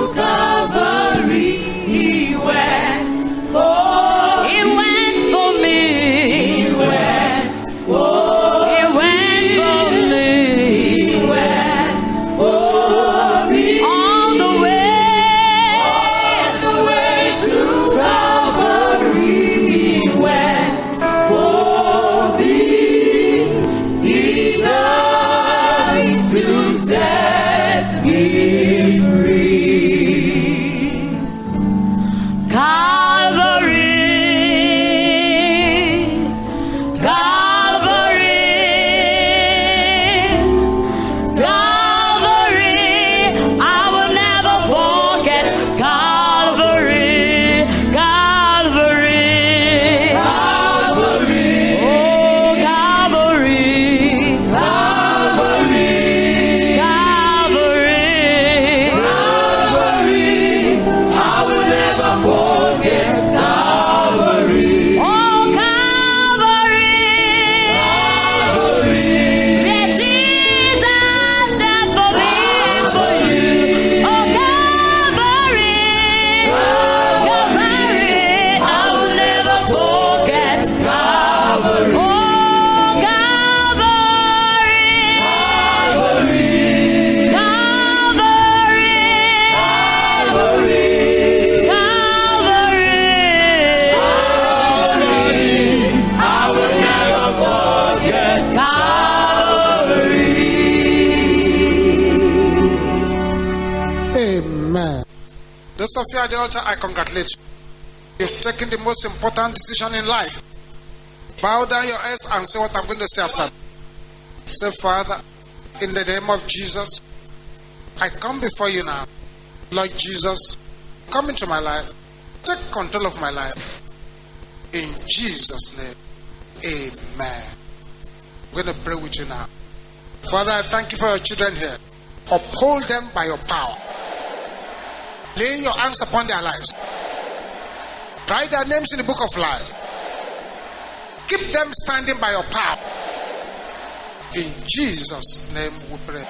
Those of you at the altar, I congratulate you. You've taken the most important decision in life. Bow down your heads and say what I'm going to say after. Say, Father, in the name of Jesus, I come before you now. Lord Jesus, come into my life. Take control of my life. In Jesus' name, amen. I'm going to pray with you now. Father, I thank you for your children here. Uphold them by your power. Lay your hands upon their lives. Write their names in the book of life. Keep them standing by your power. In Jesus' name we pray.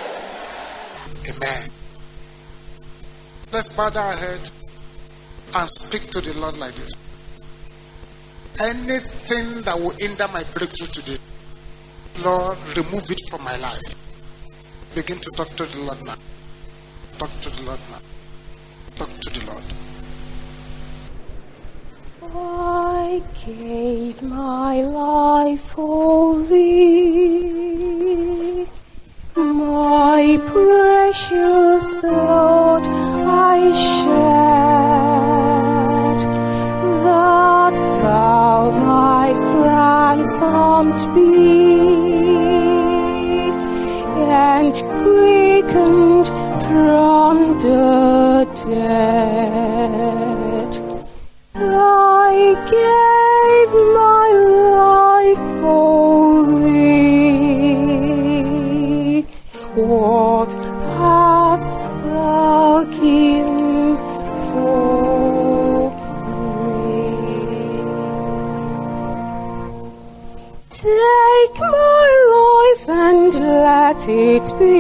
Amen. Let's bow down our head and speak to the Lord like this. Anything that will hinder my breakthrough today, Lord, remove it from my life. Begin to talk to the Lord now. Talk to the Lord now. Talk to the Lord. I gave my life for thee, my precious blood I shed, that thou mightst ransomed be, and quickened from the dead. I gave my life for thee. What hast thou given for me? Take my life and let it be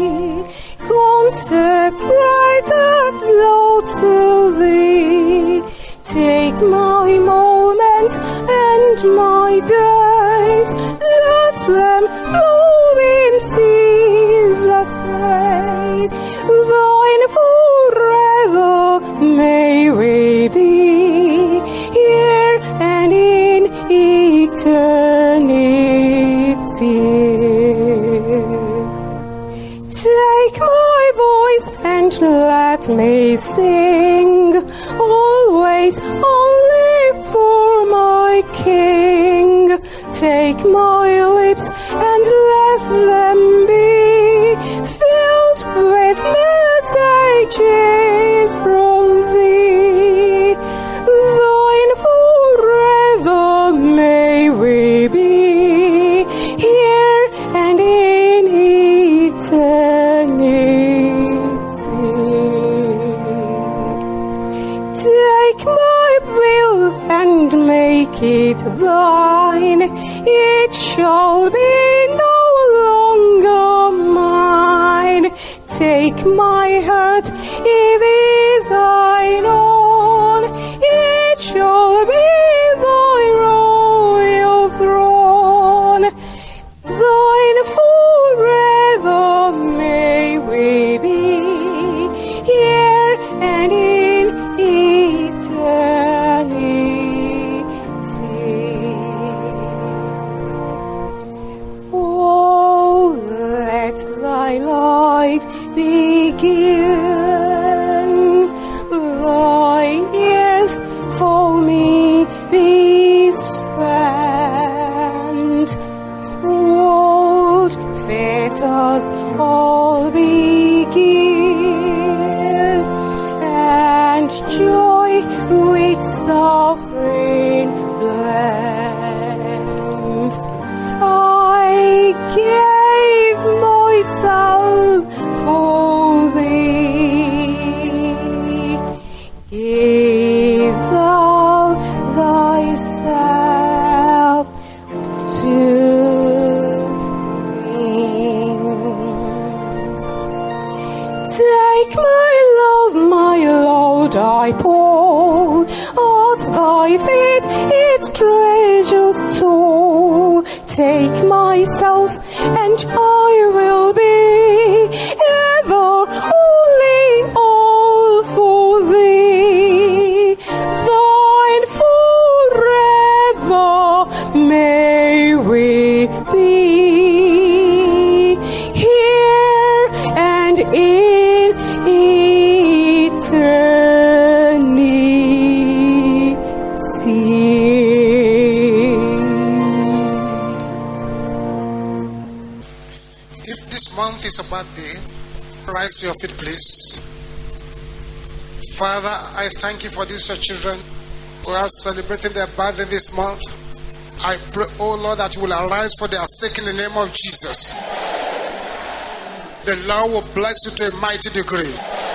consecrated, Lord, to thee. Take my moments and my days, let them flow in ceaseless praise. Thine forever may we be, here and in eternity. Take my voice and let me sing, always only for my King. Take my lips and let them be filled with messages from thee. Thine forever may we be, here and in eternity. Take my will and make it thine. It shall be no longer mine. Take my heart, it is thine own. It shall be thy royal throne. Thine forever may we be, here and in eternity. Oh, let thy life begin, thy years for me be spent. Old fetters all begin, and joy with suffering blend. I gave myself for thee. Give thou thyself to me. Take my love, my Lord, I pour at thy feet its treasures toll. Take myself, and I will be ever only all for thee. Thine forever may we be, here and in eternity. birthday. Rise to your feet, please. Father, I thank you for these your children who are celebrating their birthday this month. I pray, oh Lord, that you will arise for their sake in the name of Jesus. The Lord will bless you to a mighty degree.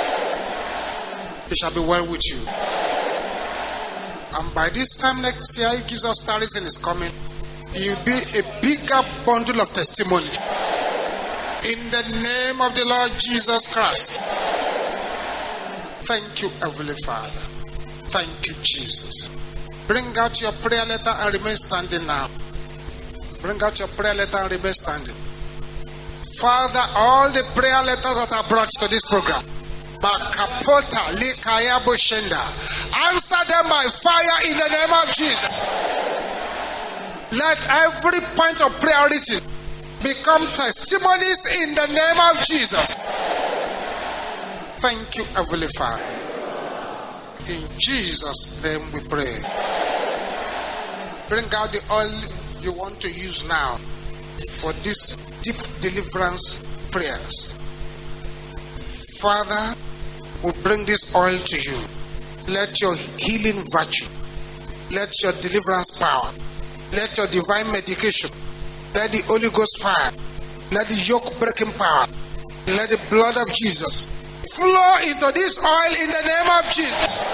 It shall be well with you. And by this time next year, if Jesus tarries in his coming, you'll be a bigger bundle of testimony. In the name of the Lord Jesus Christ. Thank you, Heavenly Father. Thank you, Jesus. Bring out your prayer letter and remain standing now. Bring out your prayer letter and remain standing. Father, all the prayer letters that are brought to this program, Makapota, Likayabo Shenda, answer them by fire in the name of Jesus. Let every point of priority become testimonies in the name of Jesus. Thank you, Heavenly Father. In Jesus' name we pray. Bring out the oil you want to use now for this deep deliverance prayers. Father, we bring this oil to you. Let your healing virtue, let your deliverance power, let your divine medication, let the Holy Ghost fire, let the yoke breaking power, let the blood of Jesus flow into this oil in the name of Jesus.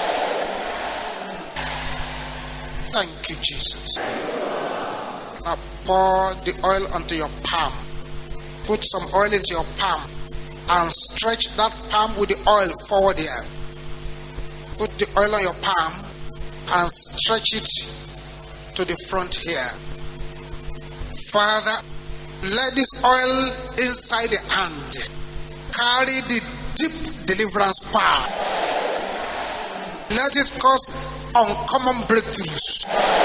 Thank you, Jesus. Now pour the oil onto your palm. Put some oil into your palm and stretch that palm with the oil forward here. Put the oil on your palm and stretch it to the front here. Father, let this oil inside the hand carry the deep deliverance power. Let it cause uncommon breakthroughs,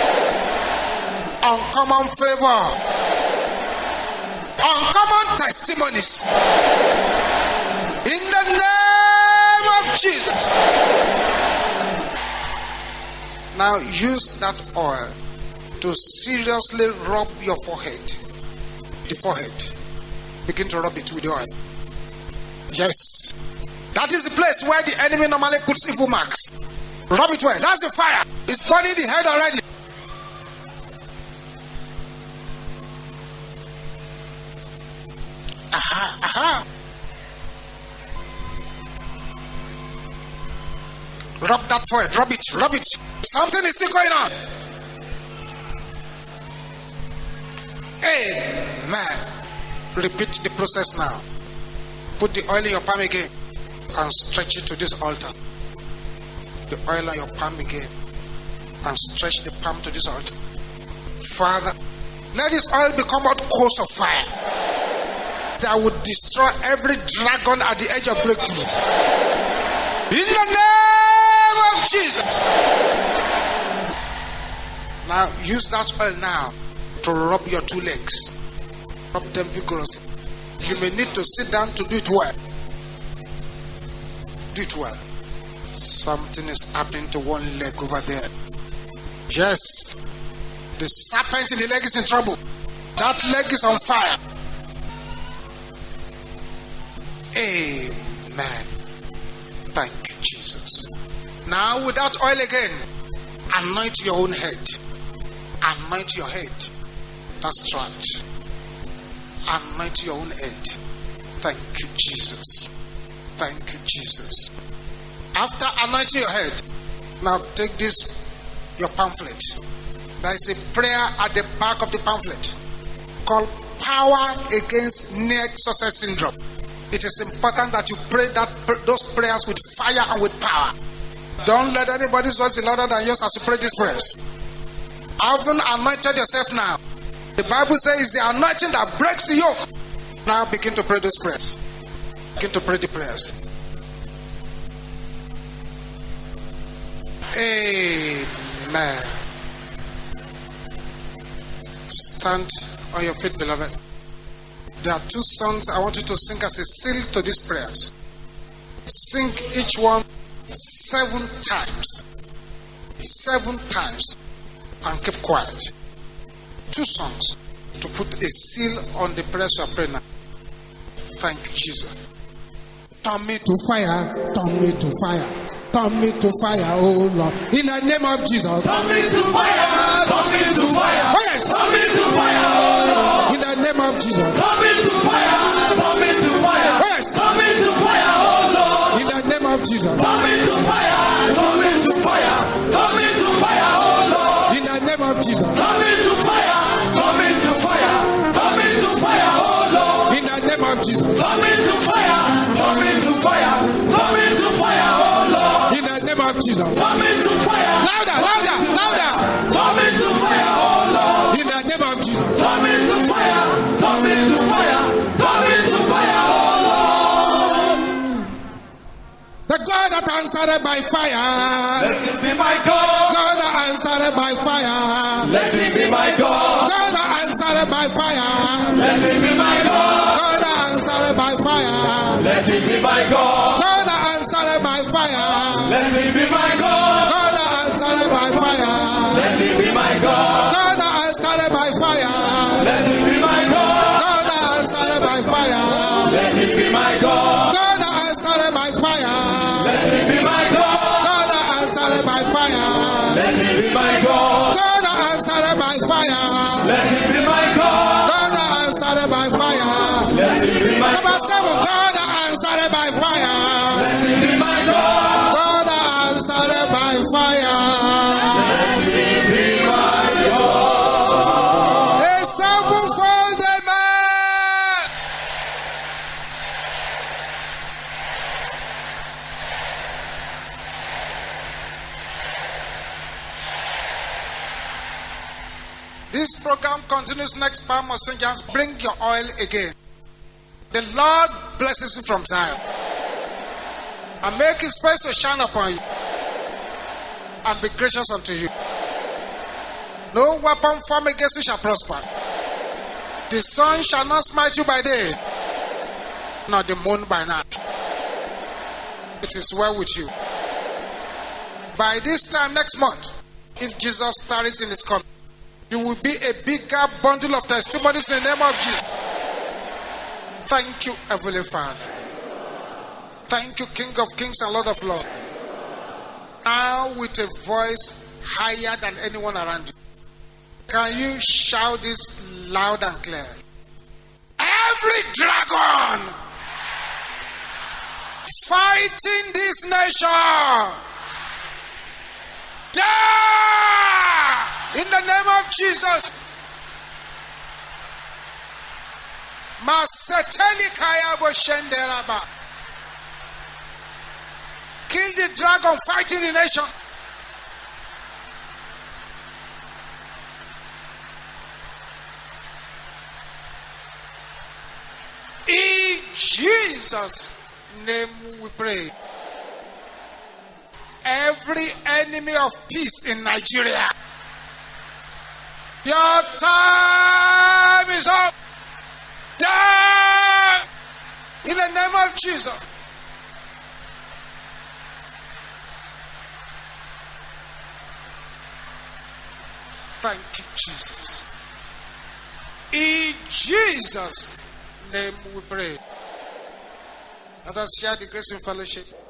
uncommon favor, uncommon testimonies. In the name of Jesus. Now use that oil to seriously rub your forehead. The forehead. Begin to rub it with the oil. Yes. That is the place where the enemy normally puts evil marks. Rub it well. That's the fire. It's burning the head already. Aha, aha. Rub that forehead. Rub it. Rub it. Something is still going on. Amen. Repeat the process now. Put the oil in your palm again and stretch it to this altar. The oil on your palm again and stretch the palm to this altar. Father, let this oil become a course of fire that would destroy every dragon at the edge of breakthroughs. In the name of Jesus. Now use that oil now to rub your two legs. Rub them vigorously. You may need to sit down to do it well. Do it well. Something is happening to one leg over there. Yes. The serpent in the leg is in trouble. That leg is on fire. Amen. Thank you, Jesus. Now with that oil again, anoint your own head. Anoint your head. That's right. Anoint your own head. Thank you, Jesus. Thank you, Jesus. After anointing your head, now take this, your pamphlet. There is a prayer at the back of the pamphlet called Power Against Near Success Syndrome. It is important that you pray that those prayers with fire and with power. Don't let anybody's voice be louder than yours as you pray these prayers. Having anointed yourself now, the Bible says it's the anointing that breaks the yoke. Now begin to pray those prayers. Begin to pray the prayers. Amen. Stand on your feet, beloved. There are two songs I want you to sing as a seal to these prayers. Sing each one seven times. Seven times. And keep quiet. Two songs to put a seal on the prayers you are praying now. Thank you, Jesus. Turn me to fire, turn me to fire, turn me to fire, oh Lord. In the name of Jesus. Turn me to fire, turn me to fire. Oh yes. Turn me to fire, oh Lord. In the name of Jesus. Turn me to fire, turn me to fire. Oh yes. Turn me to fire, oh Lord. In the name of Jesus. Turn me to fire, turn me to fire. Turn me to fire, oh Lord. In the name of Jesus. Turn me to fire, turn me to fire. Turn me to fire, oh Lord. In the name of Jesus. Turn me to fire, turn me to fire. Turn me to fire, oh Lord. In the name of Jesus. Turn me to fire. Louder, louder, louder. Turn me to fire, oh Lord. In the name of Jesus. Turn me to fire. Turn me to fire. Turn me to fire, oh Lord. The God that answered by fire. Let it be my God. God that answered by fire. Let it be my God. God that answered by fire. Let it be my God. God that answered by fire. Let it be my God. God that answered by fire. Let it be my God. God that answered by fire. Let it be my God. God that answered by fire. Let it be my God. God that answered by fire. Let it be my God. God that answered by fire. Let it be my God. God that answered by fire. Let it be my God. God that answered by fire. Let it be my God. God that answered by fire. Let it be my Number God. seven, God that answered by fire. Let it be my God. God that answered by fire. Let it be my God. A sevenfold amen. This program continues next Palm of Saint John's. Bring your oil again. The Lord blesses you from Zion and make his face to shine upon you and be gracious unto you. No weapon formed against you shall prosper. The sun shall not smite you by day, nor the moon by night. It is well with you. By this time next month, if Jesus tarries in his coming, you will be a bigger bundle of testimonies in the name of Jesus. Thank you, Heavenly Father. Thank you, King of Kings and Lord of Lords. Now with a voice higher than anyone around you, can you shout this loud and clear? Every dragon fighting this nation, die in the name of Jesus. Maseteli kayabo shenderaba. Kill the dragon fighting the nation. In Jesus' name we pray. Every enemy of peace in Nigeria, your time is up. Die in the name of Jesus. Thank you, Jesus. In Jesus' name we pray. Let us share the grace in fellowship.